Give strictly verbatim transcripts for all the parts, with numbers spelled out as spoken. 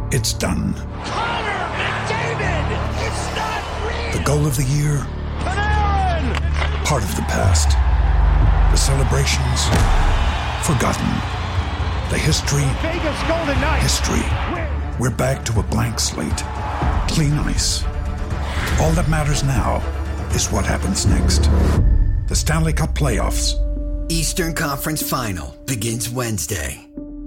It's done. Connor McDavid! It's not real! The goal of the year? Panarin! Part of the past. The celebrations? Forgotten. The history? Vegas Golden Knights! History. We're back to a blank slate. Clean ice. All that matters now is what happens next. The Stanley Cup Playoffs. Eastern Conference Final begins Wednesday.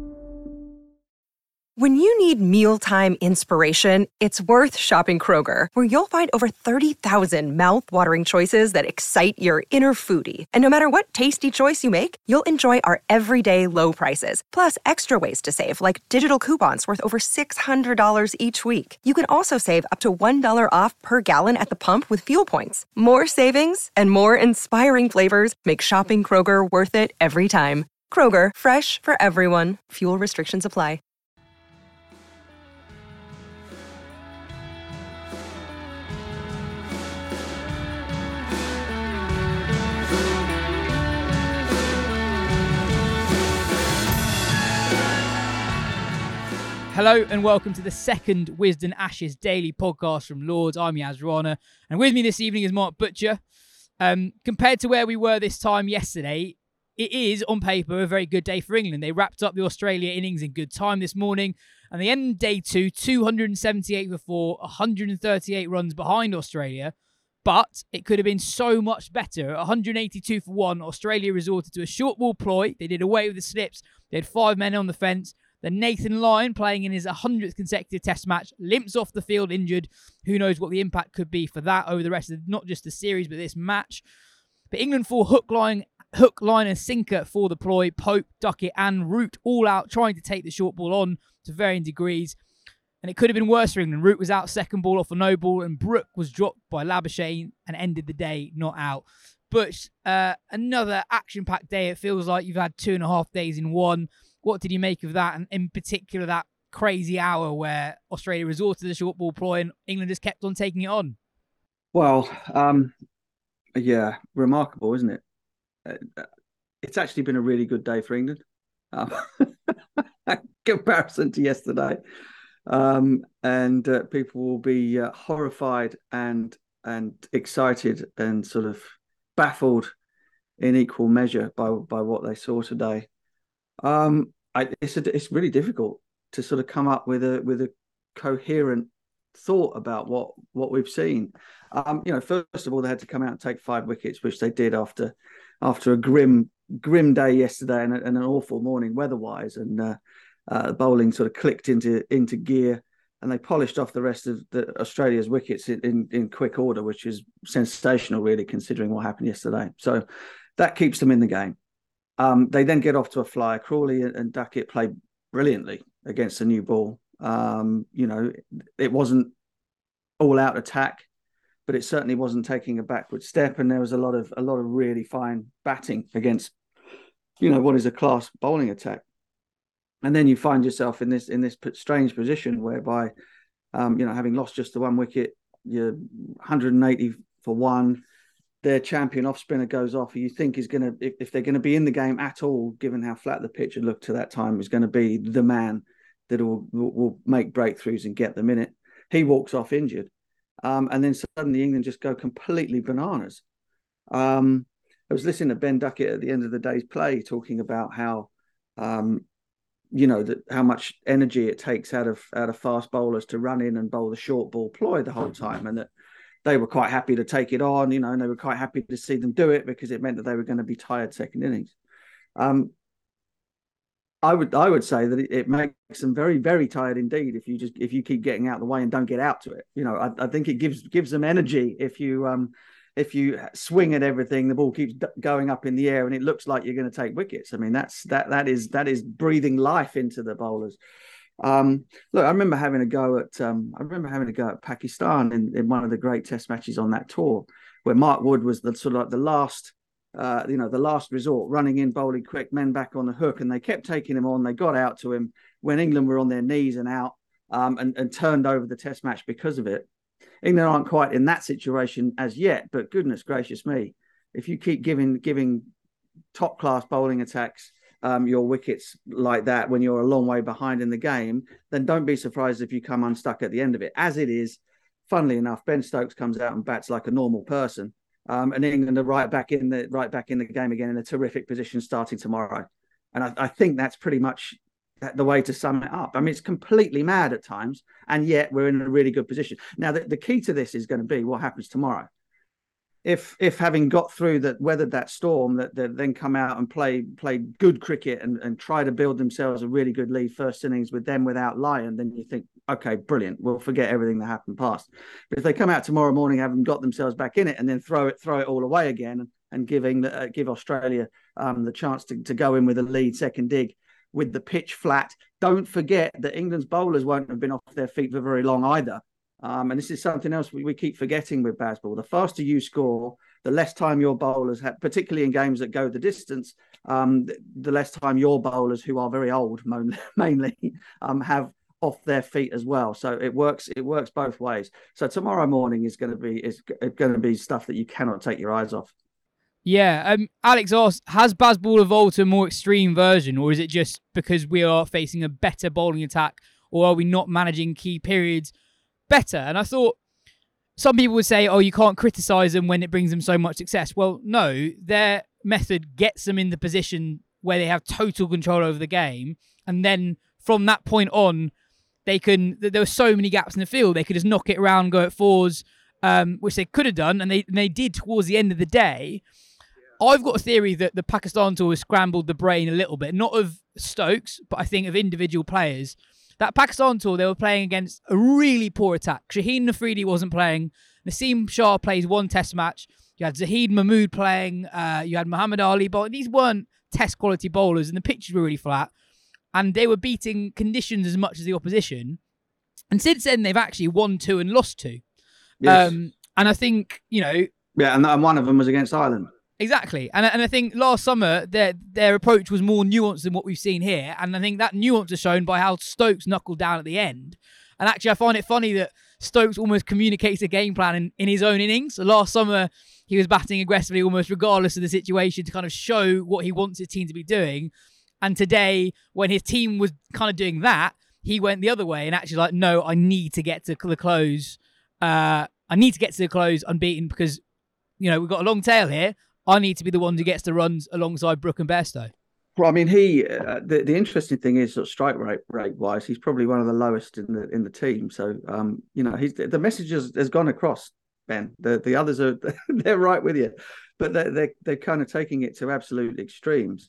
When you need mealtime inspiration, it's worth shopping Kroger, where you'll find over thirty thousand mouth-watering choices that excite your inner foodie. And no matter what tasty choice you make, you'll enjoy our everyday low prices, plus extra ways to save, like digital coupons worth over six hundred dollars each week. You can also save up to one dollar off per gallon at the pump with fuel points. More savings and more inspiring flavors make shopping Kroger worth it every time. Kroger, fresh for everyone. Fuel restrictions apply. Hello and welcome to the second Wisden Ashes daily podcast from Lords. I'm Yaz Rana, and with me this evening is Mark Butcher. Um, compared to where we were this time yesterday, it is, on paper, a very good day for England. They wrapped up the Australia innings in good time this morning, and they ended day two, two hundred seventy-eight for four, one hundred thirty-eight runs behind Australia. But it could have been so much better. one hundred eighty-two for one, Australia resorted to a short ball ploy. They did away with the slips. They had five men on the fence. Then Nathan Lyon, playing in his one hundredth consecutive test match, limps off the field injured. Who knows what the impact could be for that over the rest of not just the series, but this match. But England fall hook, line, hook, line and sinker for the ploy. Pope, Duckett and Root all out trying to take the short ball on to varying degrees. And it could have been worse for England. Root was out second ball off a no ball, and Brook was dropped by Labuschagne and ended the day not out. But uh, another action-packed day. It feels like you've had two and a half days in one. What did you make of that? And in particular, that crazy hour where Australia resorted to the short ball ploy and England just kept on taking it on. Well, um, yeah, remarkable, isn't it? It's actually been a really good day for England. Um, in comparison to yesterday. Um, and uh, people will be uh, horrified and and excited and sort of baffled in equal measure by by what they saw today. Um, I, it's a, it's really difficult to sort of come up with a with a coherent thought about what what we've seen. Um, you know, first of all, they had to come out and take five wickets, which they did after after a grim grim day yesterday and, and an awful morning weather-wise. And uh, uh, the bowling sort of clicked into into gear, and they polished off the rest of the Australia's wickets in, in, in quick order, which is sensational, really, considering what happened yesterday. So that keeps them in the game. Um, they then get off to a flyer. Crawley and Duckett played brilliantly against the new ball. Um, you know, it wasn't all-out attack, but it certainly wasn't taking a backward step. And there was a lot of a lot of really fine batting against, you know, what is a class bowling attack. And then you find yourself in this in this strange position whereby, um, you know, having lost just the one wicket, you're one hundred eighty for one. Their champion off spinner goes off, who you think is going to, if, if they're going to be in the game at all, given how flat the pitch had looked to that time, is going to be the man that will, will, will make breakthroughs and get them in it. He walks off injured. Um, and then suddenly England just go completely bananas. Um, I was listening to Ben Duckett at the end of the day's play talking about how, um, you know, that how much energy it takes out of out of fast bowlers to run in and bowl the short ball ploy the whole time, and that they were quite happy to take it on, you know, and they were quite happy to see them do it because it meant that they were going to be tired second innings. Um, I would I would say that it, it makes them very, very tired indeed if you just if you keep getting out of the way and don't get out to it. You know, I, I think it gives gives them energy if you um if you swing at everything, the ball keeps going up in the air and it looks like you're going to take wickets. I mean, that's that that is that is breathing life into the bowlers. Um, look, I remember having a go at um, I remember having a go at Pakistan in, in one of the great Test matches on that tour, where Mark Wood was the sort of like the last, uh, you know, the last resort, running in, bowling quick, men back on the hook, and they kept taking him on. They got out to him when England were on their knees and out, um, and, and turned over the Test match because of it. England aren't quite in that situation as yet, but goodness gracious me, if you keep giving giving top class bowling attacks um, your wickets like that when you're a long way behind in the game, then don't be surprised if you come unstuck at the end of it. As it is, funnily enough, Ben Stokes comes out and bats like a normal person, um, and England are right back in the right back in the game again in a terrific position starting tomorrow. And I, I think that's pretty much the way to sum it up. I mean, it's completely mad at times, and yet we're in a really good position. Now, the, the key to this is going to be what happens tomorrow. If if having got through that, weathered that storm, that they then come out and play play good cricket and, and try to build themselves a really good lead first innings with them without Lyon, then you think, okay, brilliant, we'll forget everything that happened past. But if they come out tomorrow morning, having got themselves back in it, and then throw it throw it all away again, and, and giving uh, give Australia um, the chance to, to go in with a lead second dig with the pitch flat, don't forget that England's bowlers won't have been off their feet for very long either. Um, and this is something else we, we keep forgetting with Bazball. The faster you score, the less time your bowlers have, particularly in games that go the distance, um, the, the less time your bowlers, who are very old mainly, um, have off their feet as well. So it works. It works both ways. So tomorrow morning is going to be is going to be stuff that you cannot take your eyes off. Yeah, um, Alex asked, has Bazball evolved to a more extreme version, or is it just because we are facing a better bowling attack, or are we not managing key periods better? And I thought some people would say, oh, you can't criticise them when it brings them so much success. Well, no, their method gets them in the position where they have total control over the game. And then from that point on, they can, there were so many gaps in the field, they could just knock it around, go at fours, um, which they could have done. And they, and they did towards the end of the day. I've got a theory that the Pakistan tour has scrambled the brain a little bit, not of Stokes, but I think of individual players. That Pakistan tour, they were playing against a really poor attack. Shaheen Afridi wasn't playing. Naseem Shah plays one test match. You had Zahid Mahmood playing. Uh, you had Muhammad Ali bowling. These weren't test quality bowlers, and the pitches were really flat. And they were beating conditions as much as the opposition. And since then, they've actually won two and lost two. Yes. Um, and I think, you know... Yeah, and, and one of them was against Ireland. Exactly. And, and I think last summer, their their approach was more nuanced than what we've seen here. And I think that nuance is shown by how Stokes knuckled down at the end. And actually, I find it funny that Stokes almost communicates a game plan in, in his own innings. So last summer, he was batting aggressively almost regardless of the situation to kind of show what he wants his team to be doing. And today, when his team was kind of doing that, he went the other way and actually like, no, I need to get to the close. Uh, I need to get to the close unbeaten because, you know, we've got a long tail here. I need to be the one who gets the runs alongside Brook and Bairstow. Well, I mean, he. Uh, the the interesting thing is, sort of strike rate rate wise, he's probably one of the lowest in the in the team. So, um, you know, he's the message has, has gone across, Ben. The the others are they're right with you, but they're they're, they're kind of taking it to absolute extremes.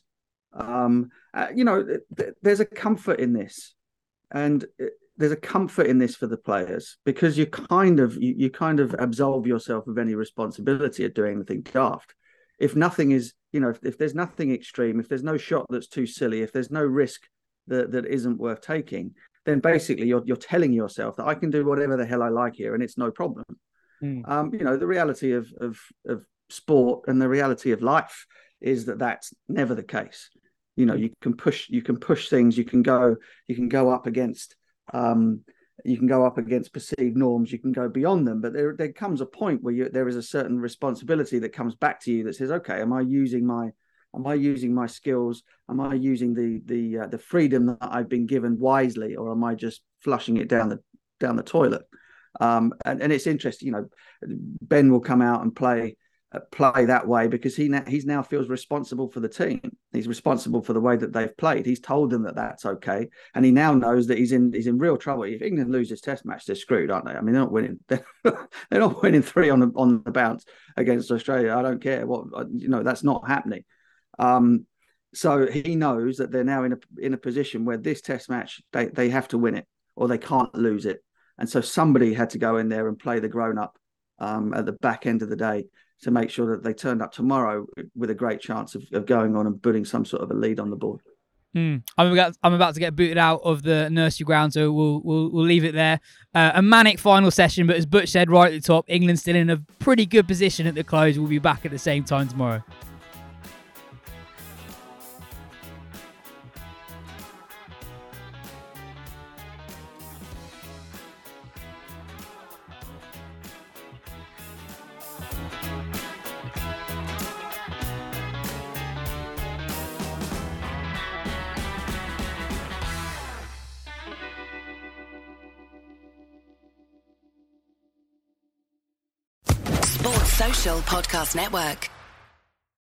Um, uh, you know, th- there's a comfort in this, and there's a comfort in this for the players because you kind of you, you kind of absolve yourself of any responsibility of doing anything daft. If nothing is, you know, if, if there's nothing extreme, if there's no shot that's too silly, if there's no risk that, that isn't worth taking, then basically you're you're telling yourself that I can do whatever the hell I like here and it's no problem. Mm. Um, you know, the reality of, of of sport and the reality of life is that that's never the case. You know, you can push you can push things, you can go you can go up against um you can go up against perceived norms, you can go beyond them, but there there comes a point where you, there is a certain responsibility that comes back to you that says, okay, am I using my am I using my skills? Am I using the the uh, the freedom that I've been given wisely, or am I just flushing it down the down the toilet? Um, and, and it's interesting, you know, Ben will come out and play uh, play that way because he now, he's now feels responsible for the team. He's responsible for the way that they've played. He's told them that that's okay, and he now knows that he's in he's in real trouble. If England lose this Test match, they're screwed, aren't they? I mean, they're not winning. They're, they're not winning three on the, on the bounce against Australia. I don't care what you know. That's not happening. Um, so he knows that they're now in a in a position where this Test match they they have to win it or they can't lose it. And so somebody had to go in there and play the grown up um, at the back end of the day to make sure that they turned up tomorrow with a great chance of, of going on and putting some sort of a lead on the board. Mm. I'm about I'm about to get booted out of the nursery ground, so we'll we'll, we'll leave it there. Uh, a manic final session, but as Butch said right at the top, England's still in a pretty good position at the close. We'll be back at the same time tomorrow. Sports Social Podcast Network.